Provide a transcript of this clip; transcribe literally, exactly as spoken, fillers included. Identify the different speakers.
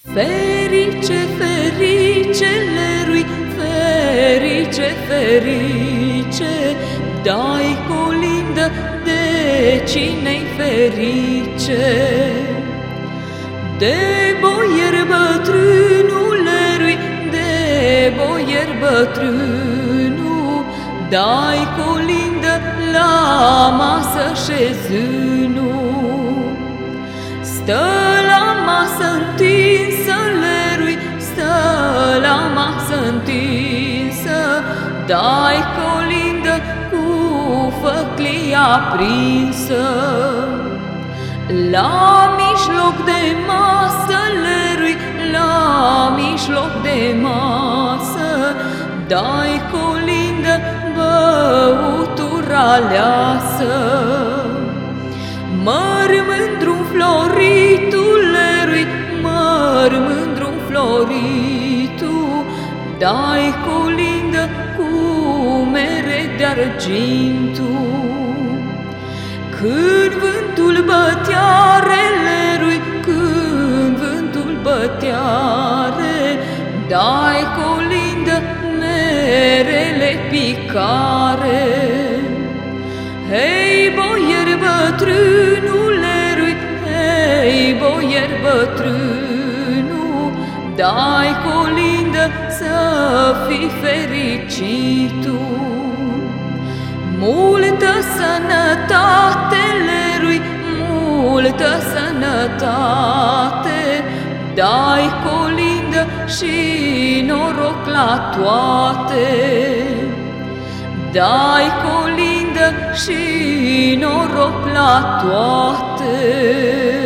Speaker 1: Ferice, fericelui, ferice, ferice, dai colindă de cine-i ferice. De boier bătrânulerui, de boier bătrânu, dai colindă la masă șezânu. Stă la masă întinsă lerui, stă la masă întinsă, dai colindă cu făclia prinsă. La mijloc de masă lerui, la mijloc de masă, dai colindă băutura aleasă. Măr mândru floritulerui, măr mândru floritu, dai colindă cu mere de argintu. Când vântul bătearelerui, când vântul băteare, dai colindă merele picare. Hei, boier bătrânulerui, hei, boier bătrânu, dai colindă să fii fericitu. Multă sănătate lerui, multă sănătate, dai colindă și noroc la toate. Dai colindă și noroc la toate.